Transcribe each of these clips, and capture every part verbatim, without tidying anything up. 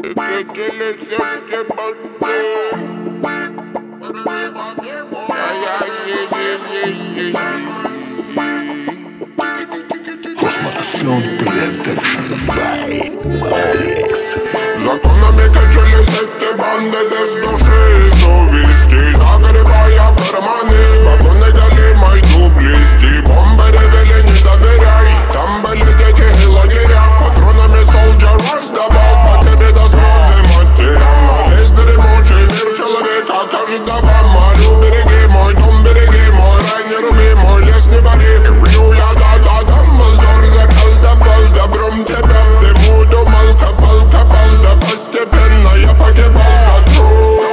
Sound Production by Matrix. Законами качали сети банды без души и совести, загребая в карманы вагоны голимой дублисти. Бомбы ревели, не доверяй, там были дети и лагеря. Патронами солджер раздавал, потери до слезы материал. На весь дремучий мир человека каждого молю. Береги мой дом, береги мой рай, не руби мой лес, не вари. Рю я да-да, Дамблдор заколдовал добром тебя. Ты му думал, копал, копал, да постепенно я погибал за труд.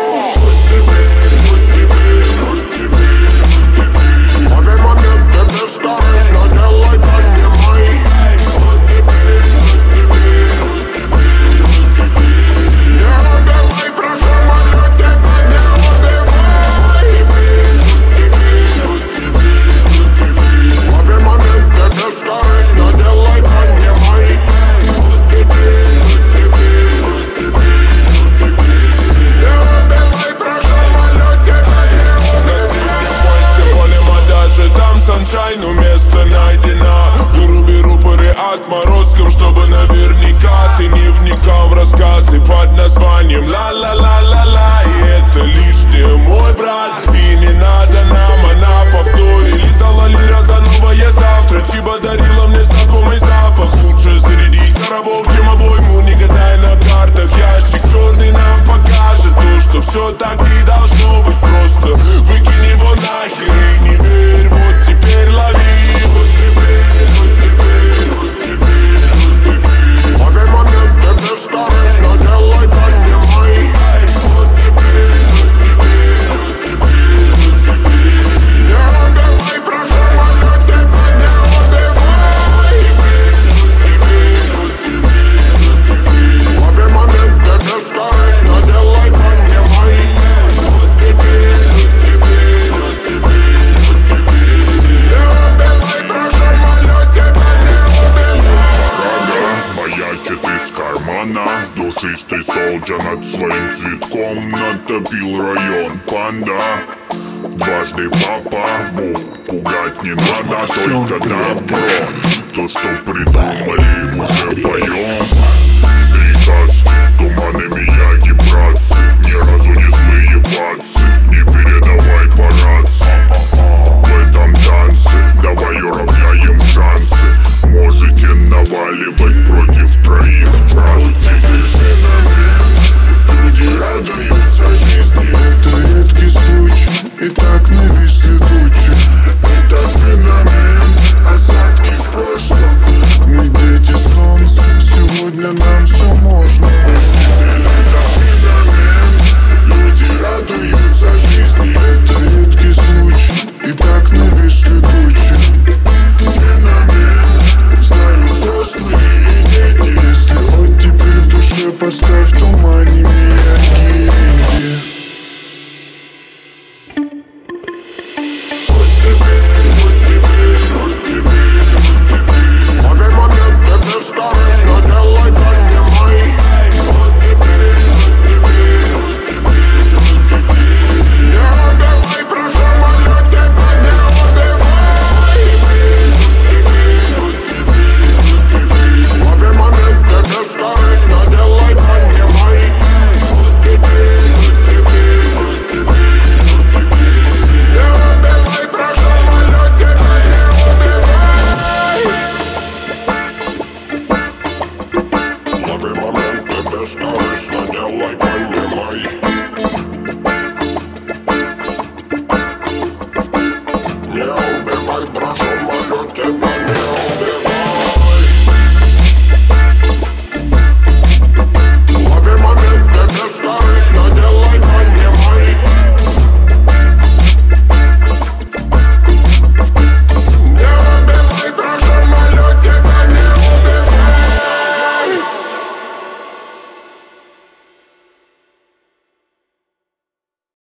Лови моменты бескорыстно, делай, понимай. Не убивай, прошу, молю тебя, не убивай. Лови моменты бескорыстно, делай, понимай. Не убивай, прошу, молю тебя, не убивай. Полем, а даже там саншайн, но место найдено. Выруби рупоры отморозком, чтобы наверняка ты не вникал в рассказы под названием ла-ла-ла-ла-ла. И это лишнее, мой брат, и не надо нам, она повторе. Летала лира за новое завтра, чиба дарила мне знакомый запах. Лучше зарядить коробок, чем обойму, не гадай на картах. Ящик черный нам покажет то, что все так и должно быть. Просто выкинь его нахер и не верь, вот теперь лови. Вот теперь, вот теперь, вот теперь, вот теперь. Лови моменты бескорыстно, делай, понимай. Вот теперь, вот теперь, вот теперь, вот теперь. Не убивай, прошу, молю тебя, не убивай. Вот теперь, вот теперь. Лови моменты бескорыстно, делай, понимай. Вот теперь, вот теперь, вот теперь, вот теперь. Не убивай, прошу, молю тебя, не убивай. Ага, маячит из кармана душистый солджа над своим цветком. Натопил район панда. Дважды папа, Бог, пугать не надо, только добро. То, что придумали, уже поем. Стрикас, туманы мияги, братцы. Ни разу не злые бацы, не передавай по рации. В этом танце давай уравняем шансы. Можете наваливать против троих, братцы. Люди радуются жизни, это редкий случай. И так нависли тучи. Это феномен, осадки в прошлом. Мы дети солнца, сегодня нам